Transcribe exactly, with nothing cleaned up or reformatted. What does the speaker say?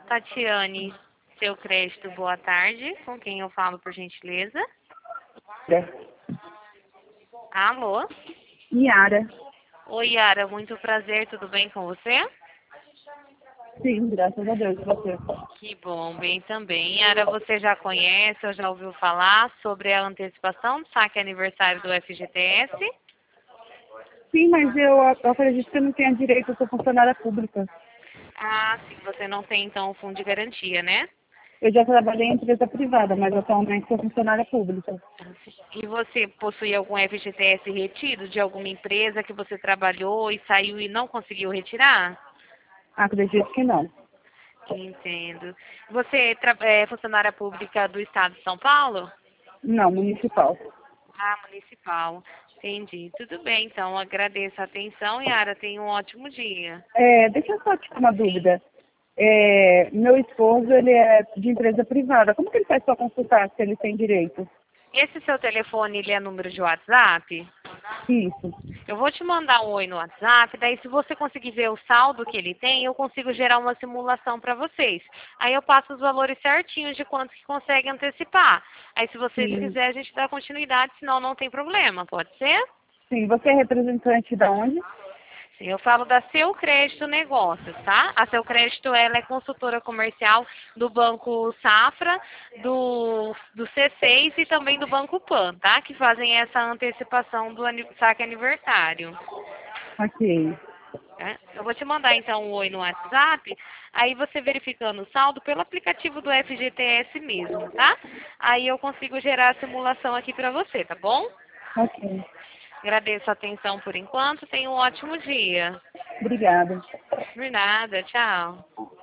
Tatiane, seu crédito, boa tarde. Com quem eu falo, por gentileza? Alô? Yara. Oi, Yara, muito prazer, tudo bem com você? Sim, graças a Deus, e você. Que bom, bem também. Yara, você já conhece ou já ouviu falar sobre a antecipação do saque aniversário do F G T S? Sim, mas eu, eu acredito que eu não tenho direito, eu sou funcionária pública. Ah, sim, você não tem então o fundo de garantia, né? Eu já trabalhei em empresa privada, mas atualmente sou funcionária pública. E você possui algum F G T S retido de alguma empresa que você trabalhou e saiu e não conseguiu retirar? Acredito que não. Entendo. Você tra- é funcionária pública do Estado de São Paulo? Não, municipal. Ah, municipal. Entendi. Tudo bem, então. Agradeço a atenção, Yara. Tenha um ótimo dia. É, deixa eu só tirar uma dúvida. É, meu esposo, ele é de empresa privada. Como que ele faz para consultar se ele tem direito? Esse seu telefone, ele é número de WhatsApp? Isso. Eu vou te mandar um oi no WhatsApp, daí se você conseguir ver o saldo que ele tem, eu consigo gerar uma simulação para vocês. Aí eu passo os valores certinhos de quanto que consegue antecipar. Aí se você Sim. quiser, a gente dá continuidade, senão não tem problema, pode ser? Sim, você é representante da onde? Sim, eu falo da Seu Crédito Negócios, tá? A Seu Crédito, ela é consultora comercial do Banco Safra, do, do C seis e também do Banco Pan, tá? Que fazem essa antecipação do ani- saque aniversário. Ok. Né? Eu vou te mandar então um oi no WhatsApp, aí você verificando o saldo pelo aplicativo do F G T S mesmo, tá? Aí eu consigo gerar a simulação aqui pra você, tá bom? Ok. Agradeço a atenção por enquanto, tenha um ótimo dia. Obrigada. Por nada, tchau.